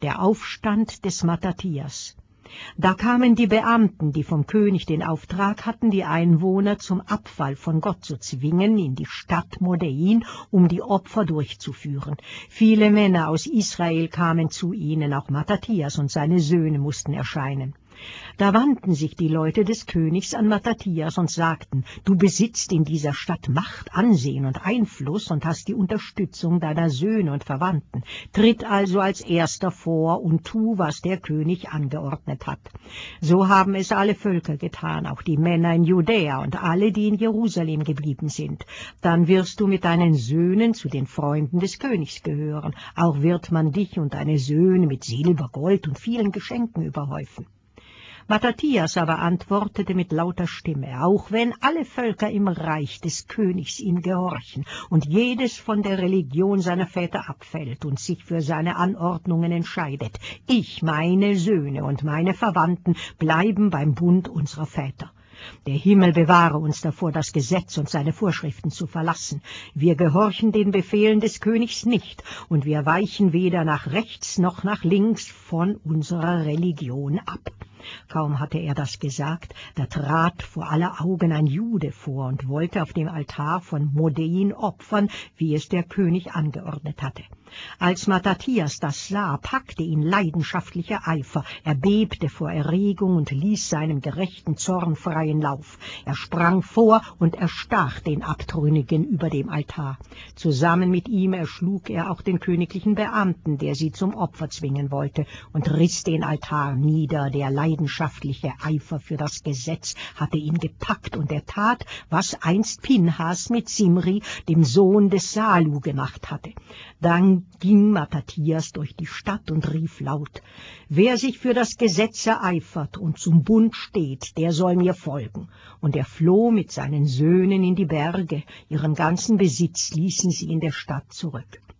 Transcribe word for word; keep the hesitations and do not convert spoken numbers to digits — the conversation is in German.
der Aufstand des Matthathias. Da kamen die Beamten, die vom König den Auftrag hatten, die Einwohner zum Abfall von Gott zu zwingen, in die Stadt Modein, um die Opfer durchzuführen. Viele Männer aus Israel kamen zu ihnen, auch Matthathias und seine Söhne mussten erscheinen. Da wandten sich die Leute des Königs an Matthathias und sagten: Du besitzt in dieser Stadt Macht, Ansehen und Einfluss und hast die Unterstützung deiner Söhne und Verwandten. Tritt also als Erster vor und tu, was der König angeordnet hat. So haben es alle Völker getan, auch die Männer in Judäa und alle, die in Jerusalem geblieben sind. Dann wirst du mit deinen Söhnen zu den Freunden des Königs gehören. Auch wird man dich und deine Söhne mit Silber, Gold und vielen Geschenken überhäufen. Matthathias aber antwortete mit lauter Stimme: Auch wenn alle Völker im Reich des Königs ihm gehorchen und jedes von der Religion seiner Väter abfällt und sich für seine Anordnungen entscheidet, ich, meine Söhne und meine Verwandten bleiben beim Bund unserer Väter. Der Himmel bewahre uns davor, das Gesetz und seine Vorschriften zu verlassen. Wir gehorchen den Befehlen des Königs nicht, und wir weichen weder nach rechts noch nach links von unserer Religion ab. Kaum hatte er das gesagt, da trat vor aller Augen ein Jude vor und wollte auf dem Altar von Modein opfern, wie es der König angeordnet hatte. Als Matthathias das sah, packte ihn leidenschaftlicher Eifer. Er bebte vor Erregung und ließ seinem gerechten Zorn freien Lauf. Er sprang vor und erstach den Abtrünnigen über dem Altar. Zusammen mit ihm erschlug er auch den königlichen Beamten, der sie zum Opfer zwingen wollte, und riss den Altar nieder. Der leidenschaftliche Eifer für das Gesetz hatte ihn gepackt, und er tat, was einst Pinhas mit Simri, dem Sohn des Salu, gemacht hatte. Dann ging Matthathias durch die Stadt und rief laut: Wer sich für das Gesetz ereifert und zum Bund steht, der soll mir folgen. Und er floh mit seinen Söhnen in die Berge. Ihren ganzen Besitz ließen sie in der Stadt zurück.